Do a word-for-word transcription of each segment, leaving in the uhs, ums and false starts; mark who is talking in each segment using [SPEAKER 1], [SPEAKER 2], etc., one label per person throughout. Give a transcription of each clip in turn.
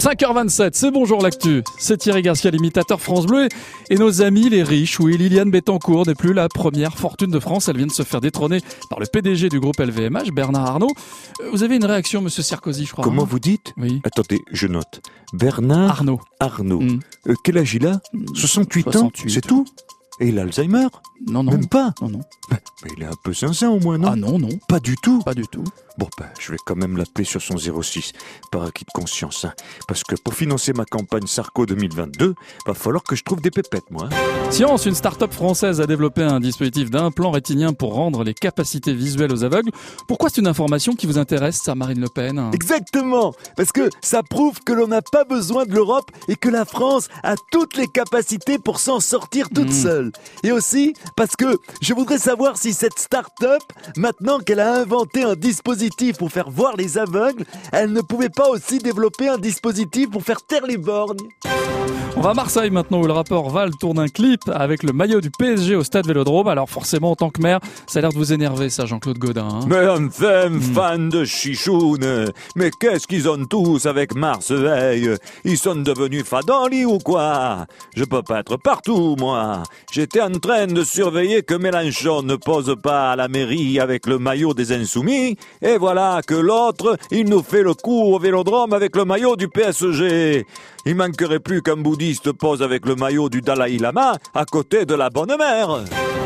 [SPEAKER 1] cinq heures vingt-sept, c'est Bonjour l'actu. C'est Thierry Garcia, l'imitateur France Bleu. Et nos amis les riches, oui, Liliane Bettencourt n'est plus la première fortune de France. Elle vient de se faire détrôner par le P D G du groupe L V M H, Bernard Arnault. Vous avez une réaction, monsieur Sarkozy, je crois.
[SPEAKER 2] Comment
[SPEAKER 1] hein
[SPEAKER 2] vous dites?
[SPEAKER 1] Oui.
[SPEAKER 2] Attendez, je note. Bernard
[SPEAKER 1] Arnault.
[SPEAKER 2] Arnault.
[SPEAKER 1] Mm.
[SPEAKER 2] Euh, quel âge il a? soixante-huit,
[SPEAKER 1] soixante-huit.
[SPEAKER 2] ans, c'est tout? Et il a Alzheimer?
[SPEAKER 1] Non, non.
[SPEAKER 2] Même pas?
[SPEAKER 1] Non, non.
[SPEAKER 2] Ben, ben, il est un peu zinzin au moins, non?
[SPEAKER 1] Ah non, non.
[SPEAKER 2] Pas du tout?
[SPEAKER 1] Pas du tout.
[SPEAKER 2] Bon, ben, je vais quand même l'appeler sur son zéro six, par acquis de conscience. Hein, parce que pour financer ma campagne Sarko deux mille vingt-deux, va falloir que je trouve des pépettes, moi. Hein.
[SPEAKER 1] Science, une start-up française a développé un dispositif d'implant rétinien pour rendre les capacités visuelles aux aveugles. Pourquoi c'est une information qui vous intéresse, ça, Marine Le Pen?
[SPEAKER 3] Exactement, parce que ça prouve que l'on n'a pas besoin de l'Europe et que la France a toutes les capacités pour s'en sortir toute
[SPEAKER 1] Mmh.
[SPEAKER 3] seule. Et aussi parce que je voudrais savoir si cette start-up, maintenant qu'elle a inventé un dispositif pour faire voir les aveugles, elle ne pouvait pas aussi développer un dispositif pour faire taire les borgnes.
[SPEAKER 1] On va à Marseille maintenant où le rappeur Val tourne un clip avec le maillot du P S G au stade Vélodrome. Alors forcément, en tant que maire, ça a l'air de vous énerver ça, Jean-Claude Gaudin. Hein.
[SPEAKER 2] Mais enfin, fan de chichoune, mais qu'est-ce qu'ils ont tous avec Marseille? Ils sont devenus fadoli ou quoi? Je peux pas être partout, moi. J'étais en train de surveiller que Mélenchon ne pose pas à la mairie avec le maillot des Insoumis, et voilà que l'autre, il nous fait le coup au Vélodrome avec le maillot du P S G. Il manquerait plus qu'un bouddhiste pose avec le maillot du Dalai Lama à côté de la bonne mère.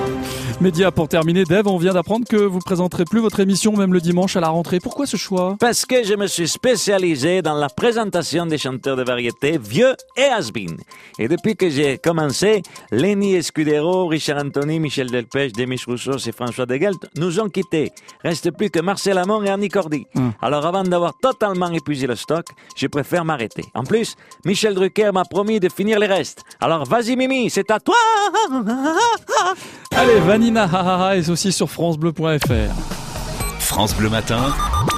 [SPEAKER 1] Média pour terminer, Dave, on vient d'apprendre que vous présenterez plus votre émission même le dimanche à la rentrée. Pourquoi ce choix?
[SPEAKER 4] Parce que je me suis spécialisé dans la présentation des chanteurs de variété vieux et has-been. Et depuis que j'ai commencé, Lenny Escudero, Richard Anthony, Michel Delpech, Demis Roussos et François Degelt nous ont quittés. Reste plus que Marcel Amont et Annie Cordy.
[SPEAKER 1] Hum.
[SPEAKER 4] Alors avant d'avoir totalement épuisé le stock, je préfère m'arrêter. En plus, Michel Drucker m'a promis de finir les restes. Alors vas-y Mimi, c'est à toi.
[SPEAKER 1] Allez, Vanina, ha, ha, ha, est aussi sur francebleu point f r.
[SPEAKER 5] France Bleu Matin